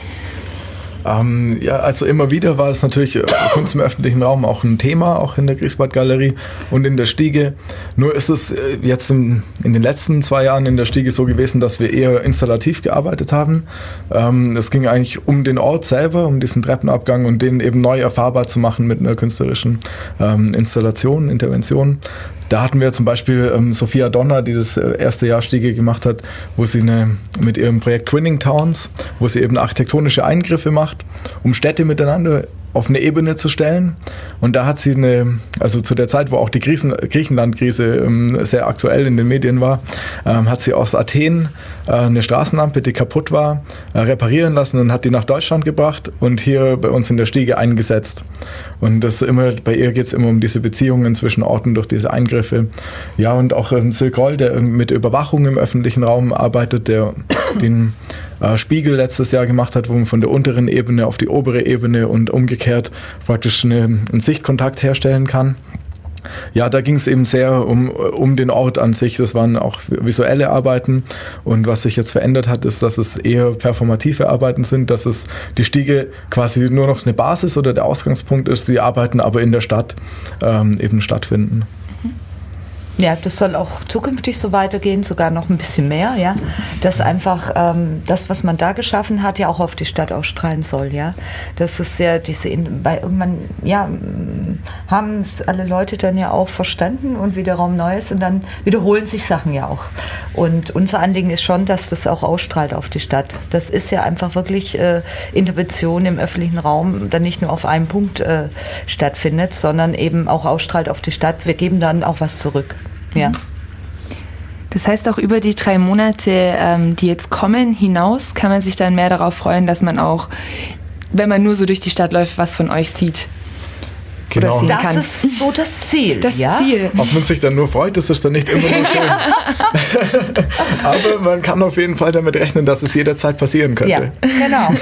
Ähm, ja, also immer wieder war es natürlich äh, Kunst im öffentlichen Raum auch ein Thema, auch in der Griesbad Galerie und in der Stiege. Nur ist es äh, jetzt in, in den letzten zwei Jahren in der Stiege so gewesen, dass wir eher installativ gearbeitet haben. Ähm, es ging eigentlich um den Ort selber, um diesen Treppenabgang und den eben neu erfahrbar zu machen mit einer künstlerischen ähm, Installation, Intervention. Da hatten wir zum Beispiel ähm, Sophia Donner, die das äh, erste Jahr Stiege gemacht hat, wo sie eine, mit ihrem Projekt Twinning Towns, wo sie eben architektonische Eingriffe macht, um Städte miteinander auf eine Ebene zu stellen. Und da hat sie eine, also zu der Zeit, wo auch die Griesen, Griechenland-Krise ähm, sehr aktuell in den Medien war, ähm, hat sie aus Athen äh, eine Straßenlampe, die kaputt war, äh, reparieren lassen und hat die nach Deutschland gebracht und hier bei uns in der Stiege eingesetzt. Und das immer, bei ihr geht es immer um diese Beziehungen zwischen Orten durch diese Eingriffe. Ja, und auch ähm, Silk Roll, der mit Überwachung im öffentlichen Raum arbeitet, der den äh, Spiegel letztes Jahr gemacht hat, wo man von der unteren Ebene auf die obere Ebene und umgekehrt praktisch eine, einen Sichtkontakt herstellen kann. Ja, da ging es eben sehr um, um den Ort an sich. Das waren auch visuelle Arbeiten. Und was sich jetzt verändert hat, ist, dass es eher performative Arbeiten sind, dass es die Stiege quasi nur noch eine Basis oder der Ausgangspunkt ist. Die Arbeiten aber in der Stadt ähm, eben stattfinden. Ja, das soll auch zukünftig so weitergehen, sogar noch ein bisschen mehr, ja. Dass einfach ähm, das, was man da geschaffen hat, ja auch auf die Stadt ausstrahlen soll, ja. Das ist ja diese, bei irgendwann, ja, haben es alle Leute dann ja auch verstanden und wieder Raum Neues und dann wiederholen sich Sachen ja auch. Und unser Anliegen ist schon, dass das auch ausstrahlt auf die Stadt. Das ist ja einfach wirklich äh, Intervention im öffentlichen Raum, dann nicht nur auf einem Punkt äh, stattfindet, sondern eben auch ausstrahlt auf die Stadt. Wir geben dann auch was zurück. Ja. Das heißt, auch über die drei Monate, ähm, die jetzt kommen, hinaus, kann man sich dann mehr darauf freuen, dass man auch, wenn man nur so durch die Stadt läuft, was von euch sieht. Genau. oder sehen Das kann. ist so das Ziel. Das ja? Ziel. Ob man sich dann nur freut, das ist dann nicht immer nur schön. Aber man kann auf jeden Fall damit rechnen, dass es jederzeit passieren könnte. Ja, genau.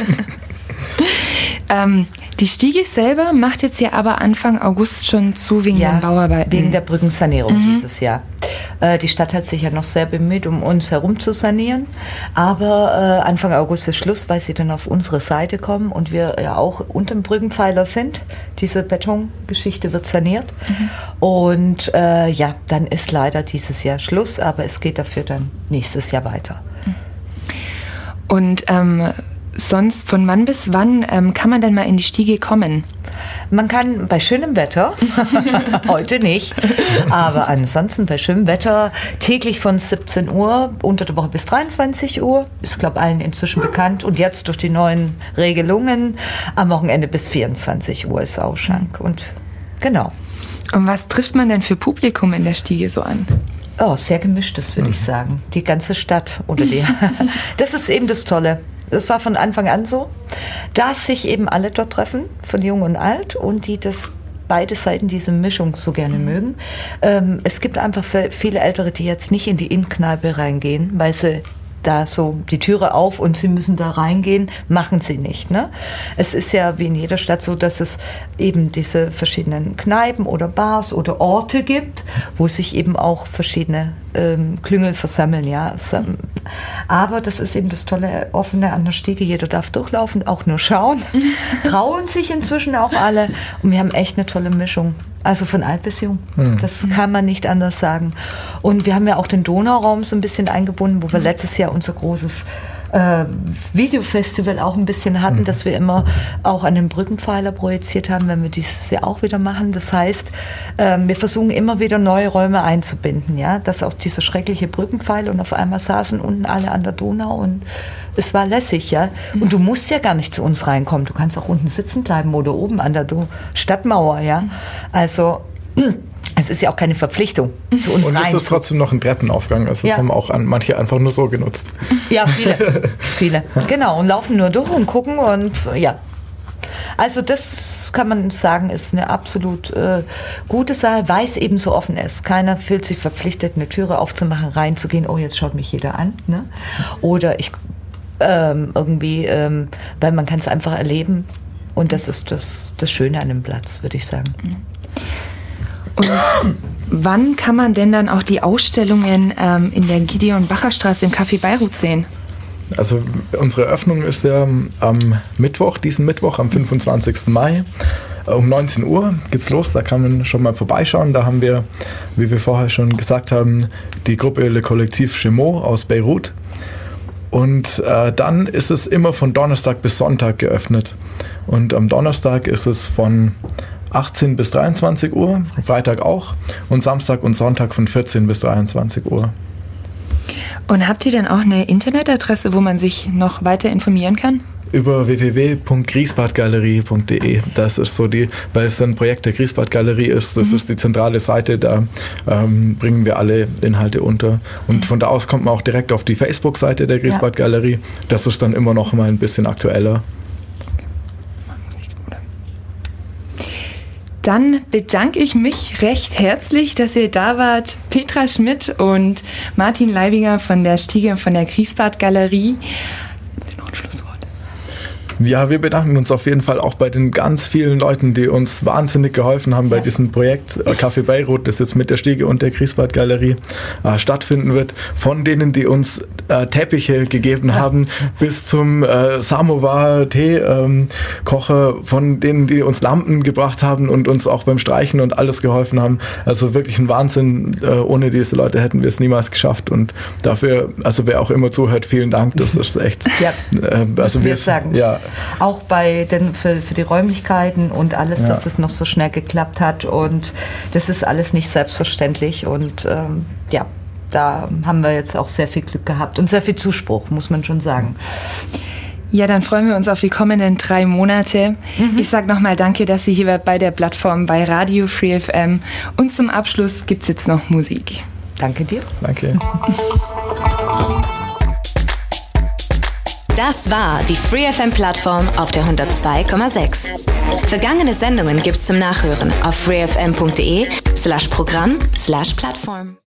Ähm, die Stiege selber macht jetzt ja aber Anfang August schon zu wegen Ja, den Bauarbeiten. wegen der Brückensanierung dieses Jahr. Äh, die Stadt hat sich ja noch sehr bemüht, um uns herum zu sanieren. Aber äh, Anfang August ist Schluss, weil sie dann auf unsere Seite kommen und wir ja auch unter dem Brückenpfeiler sind. Diese Betongeschichte wird saniert. Und äh, ja, dann ist leider dieses Jahr Schluss, aber es geht dafür dann nächstes Jahr weiter. Und ähm, sonst, von wann bis wann ähm, kann man denn mal in die Stiege kommen? Man kann bei schönem Wetter, heute nicht, aber ansonsten bei schönem Wetter täglich von siebzehn Uhr, unter der Woche bis dreiundzwanzig Uhr, ist glaube allen inzwischen bekannt. Und jetzt durch die neuen Regelungen am Wochenende bis vierundzwanzig Uhr ist Ausschank. Und genau. Und was trifft man denn für Publikum in der Stiege so an? Oh, sehr gemischtes, würde ich sagen. Die ganze Stadt oder die. Das ist eben das Tolle. Das war von Anfang an so, dass sich eben alle dort treffen, von jung und alt, und die das beide Seiten diese Mischung so gerne mögen. Ähm, es gibt einfach viele Ältere, die jetzt nicht in die Innenkneipe reingehen, weil sie da so die Türe auf und sie müssen da reingehen, machen sie nicht. Ne? Es ist ja wie in jeder Stadt so, dass es eben diese verschiedenen Kneipen oder Bars oder Orte gibt, wo sich eben auch verschiedene ähm, Klüngel versammeln. Ja? Aber das ist eben das tolle Offene an der Stiege. Jeder darf durchlaufen, auch nur schauen. Trauen sich inzwischen auch alle. Und wir haben echt eine tolle Mischung. Also von alt bis jung. Hm. Das kann man nicht anders sagen. Und wir haben ja auch den Donauraum so ein bisschen eingebunden, wo wir letztes Jahr unser großes äh, Videofestival auch ein bisschen hatten, mhm. dass wir immer auch an den Brückenpfeiler projiziert haben, wenn wir dieses Jahr auch wieder machen. Das heißt, äh, wir versuchen immer wieder neue Räume einzubinden, ja, dass auch dieser schreckliche Brückenpfeiler, und auf einmal saßen unten alle an der Donau und es war lässig, ja. Und du musst ja gar nicht zu uns reinkommen. Du kannst auch unten sitzen bleiben oder oben an der Do- Stadtmauer, ja. Also es ist ja auch keine Verpflichtung, zu uns und rein. Und es ist trotzdem noch ein Treppenaufgang. Also das ja. haben auch an, manche einfach nur so genutzt. Ja, viele. viele. Genau. Und laufen nur durch und gucken und ja. Also das kann man sagen, ist eine absolut äh, gute Sache, weil es eben so offen ist. Keiner fühlt sich verpflichtet, eine Türe aufzumachen, reinzugehen. Oh, jetzt schaut mich jeder an. Ne? Oder ich ähm, irgendwie, ähm, weil man kann es einfach erleben. Und das ist das, das Schöne an dem Platz, würde ich sagen. Und wann kann man denn dann auch die Ausstellungen ähm, in der Gideon-Bacher-Straße im Café Beirut sehen? Also unsere Öffnung ist ja am Mittwoch, diesen Mittwoch, am fünfundzwanzigsten Mai. Um neunzehn Uhr geht's los, da kann man schon mal vorbeischauen. Da haben wir, wie wir vorher schon gesagt haben, die Gruppe Le Collectif Chemot aus Beirut. Und äh, dann ist es immer von Donnerstag bis Sonntag geöffnet. Und am Donnerstag ist es von achtzehn bis dreiundzwanzig Uhr, Freitag auch, und Samstag und Sonntag von vierzehn bis dreiundzwanzig Uhr. Und habt ihr dann auch eine Internetadresse, wo man sich noch weiter informieren kann? Über w w w punkt griesbadgalerie punkt d e. Das ist so die, weil es ein Projekt der Griesbadgalerie ist, das mhm. ist die zentrale Seite, da ähm, bringen wir alle Inhalte unter. Und von da aus kommt man auch direkt auf die Facebook-Seite der Griesbadgalerie. Ja. Das ist dann immer noch mal ein bisschen aktueller. Dann bedanke ich mich recht herzlich, dass ihr da wart. Petra Schmidt und Martin Leibinger von der Stiege und von der Griesbadgalerie. Noch ein Schlusswort. Ja, wir bedanken uns auf jeden Fall auch bei den ganz vielen Leuten, die uns wahnsinnig geholfen haben bei ja. diesem Projekt äh, Café Beirut, das jetzt mit der Stiege und der Griesbadgalerie äh, stattfinden wird. Von denen, die uns äh, Teppiche gegeben ja. haben, bis zum äh, Samovar-Tee-Kocher, ähm, von denen, die uns Lampen gebracht haben und uns auch beim Streichen und alles geholfen haben. Also wirklich ein Wahnsinn. Äh, ohne diese Leute hätten wir es niemals geschafft. Und dafür, also wer auch immer zuhört, vielen Dank. Das ist echt... ja, äh, also wir sagen. Ja. Auch bei den, für, für die Räumlichkeiten und alles, ja. dass das noch so schnell geklappt hat. Und das ist alles nicht selbstverständlich. Und ähm, ja, da haben wir jetzt auch sehr viel Glück gehabt und sehr viel Zuspruch, muss man schon sagen. Ja, dann freuen wir uns auf die kommenden drei Monate. Mhm. Ich sage nochmal danke, dass Sie hier bei der Plattform bei Radio Free F M. Und zum Abschluss gibt es jetzt noch Musik. Danke dir. Danke. Das war die FreeFM-Plattform auf der hundertzwei Komma sechs. Vergangene Sendungen gibt's zum Nachhören auf freefm punkt de slash Programm slash Plattform.